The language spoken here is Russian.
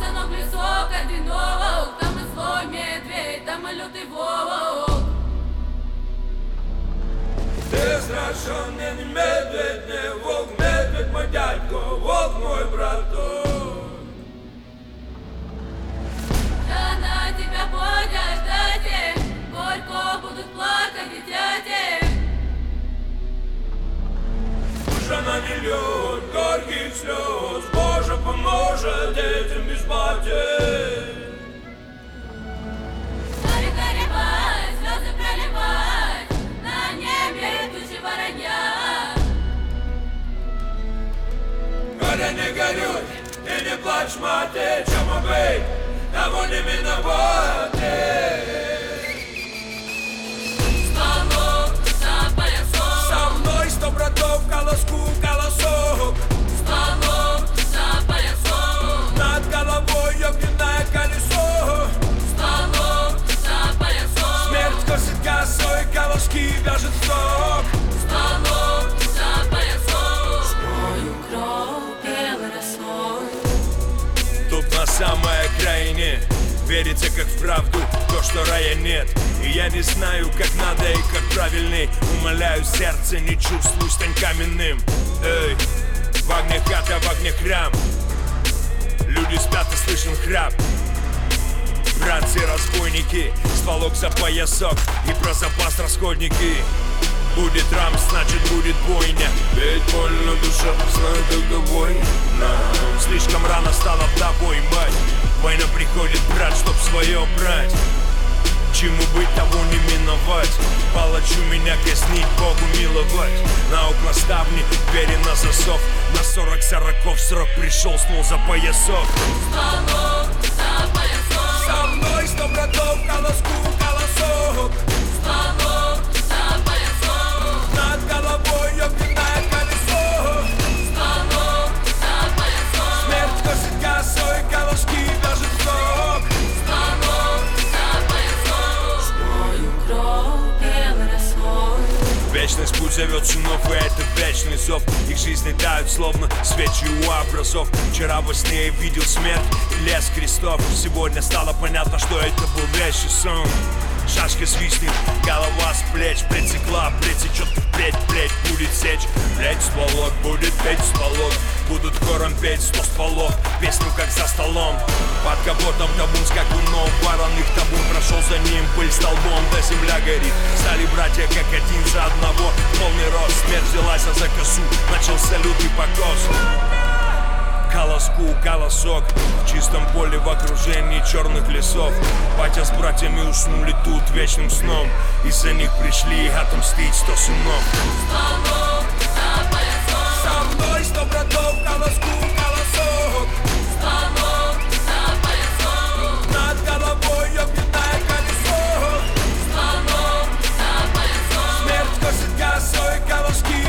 станок лесок, одинок. Там и злой медведь, там и лютый волк. Ты страшен, не медведь, не волк. Медведь мой дядько, волк мой браток. Да на тебя будет ждать, горько будут плакать и дяди. Жена не льет горьких слез, Боже поможет детям без потерь. Горе горевать, слезы проливать, на небе тучи воронья. Горе не горюй и не плачь, мать, чему быть, того не миновать. Станок за поясом, Со мной 100 братов, колоску, колосок. станок за поясом, Над головой огненное колесо. станок за поясом, Смерть косит косой, колоски вяжет сок. станок за поясом. Мою кровь белой росой. Тут на самой окраине верится как в правду то, что рая нет. И я не знаю, как надо и как правильней. Умоляю сердце, не чувствуй, стань каменным. Эй, в огне хата, в огне храм. Люди спят и слышен храп. Братцы-разбойники, стволок за поясок и про запас расходники. Будет рамс, значит будет бойня. Ведь больно душа, знаю, когда война. Слишком рано стала тобой, мать. Война приходит, брат, чтоб свое брать. Чему быть, того не миновать. Палачу меня казнить, Богу миловать. На окна ставни, двери на засов. На 40 сороков срок пришел, снул за поясок. Станок за поясом, Со мной 100 братов, колоску, колосок. станок за поясом, Над головой огненное колесо. станок за поясом, Смерть косит косой, колоски вяжет сок. станок за поясом. Мою кровь белой росой. Вечность путь зовет сынов, и это вечный зов. Их жизни тают, словно свечи у образов. Вчера во сне я видел смерть и лес крестов. Сегодня стало понятно, что это был вещий сон. Шашка свистнет, голова с плеч притекла, притечет впредь, плеть будет сечь. Плеть стволок, будет петь стволок. Будут хором петь 100 стволов, песню как за столом. Под капотом табун с скакуном, вороных табун прошел за ним, пыль столбом, да земля горит. Стали братья как один за одного, полный рост. Смерть взялась за косу, начался лютый покос. Колоску, колосок, в чистом поле в окружении черных лесов. Батя с братьями уснули тут вечным сном. Из-за них пришли отомстить 100 сынов. Станок за поясом, Со мной 100 братов, колоску, колосок. станок за поясом, Над головой огненное колесо. станок за поясом, Смерть косит косой, колоски